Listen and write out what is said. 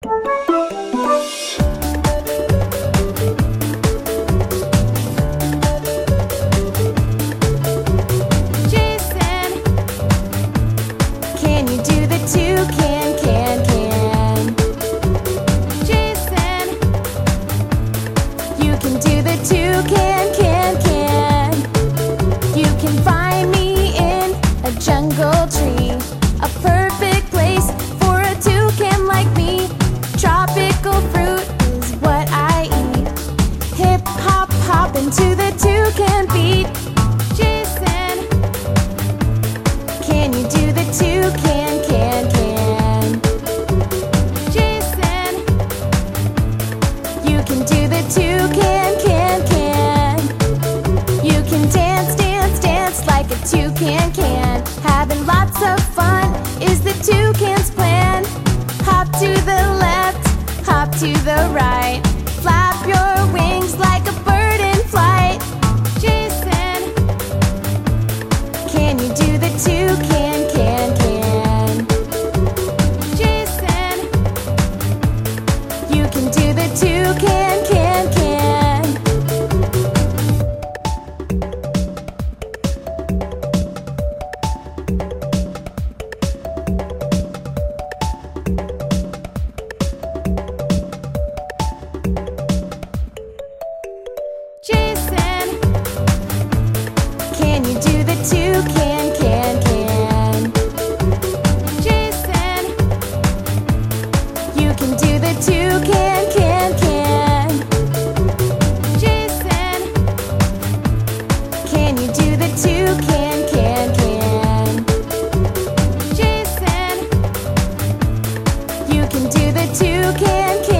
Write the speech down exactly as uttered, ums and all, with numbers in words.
Can you do the toucan, can, can? Jason, you can do the toucan, can, can? You can find me in a jungle tree, a perfect place for a toucan like me. Tropical fruit is what I eat. Hip hop hop into the toucan beat. Jason, can you do the toucan, can, can? Jason, you can do the toucan, can, can? You can dance, dance, dance like a toucan can. Having lots of fun is the toucan's plan. Hop to the left, hop to the right. Flap your wings like a bird in flight. Jason, can you do the toucan, can, can? Jason, you can do the toucan, can, can? Jason, can you do the toucan, can, can? Jason, you can do the toucan, can, can? Jason, can you do the toucan, can, can? Jason, you can do the toucan, can